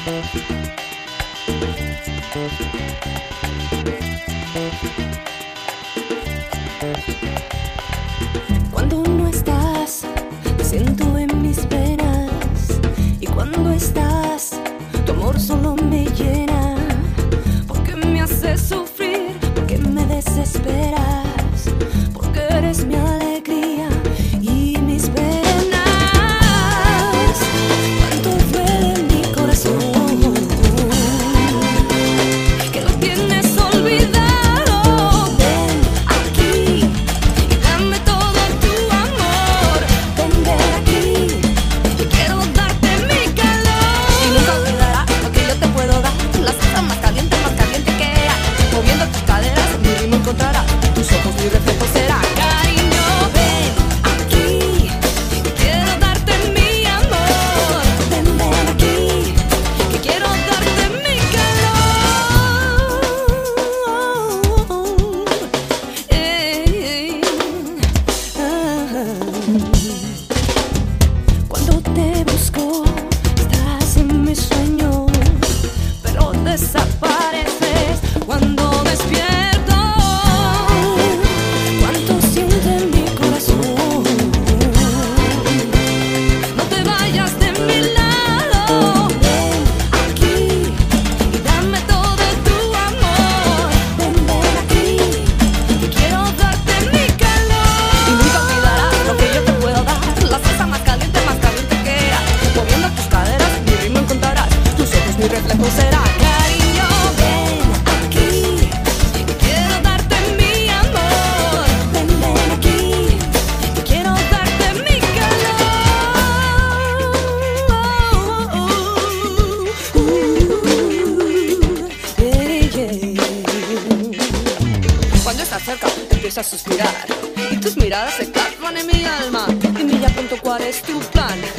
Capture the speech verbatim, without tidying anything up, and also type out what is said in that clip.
Cuando no estás, te siento en mis venas. Y cuando estás, tu amor solo me llena. Porque me haces sufrir, porque me desesperas, porque eres mi alegría y mis penas. Cuánto duele mi corazón, que lo tienes olvidado. Ven aquí y dame todo tu amor. Ven, ven aquí, yo quiero darte mi calor. Y nunca olvidarás lo que yo te puedo dar. La salsa más caliente, más caliente que hay. Moviendo tus caderas, mi ritmo encontrarás. Tus ojos, mi reflejo será. Cariño, ven aquí, que quiero darte mi amor. Ven, ven aquí, que quiero darte mi calor. Ey, ah. Cuando te busco, estás en mis sueños, pero desapareces cuando despierto. Cuánto siente mi corazón. No te vayas de mi lado. Ven aquí y dame todo tu amor. Ven, ven aquí, que quiero darte mi calor. Y nunca olvidarás lo que yo te puedo dar. La salsa más caliente, más caliente que hay. Moviendo tus caderas, mi ritmo encontrarás. Tus ojos, mi reflejo será. Cariño, ven aquí, que quiero darte mi amor. Ven, ven aquí, que quiero darte mi calor. Yeah, yeah. Cuando estás cerca, empiezo a suspirar y tus miradas se clavan en mi alma. Dime ya pronto cuál es tu plan.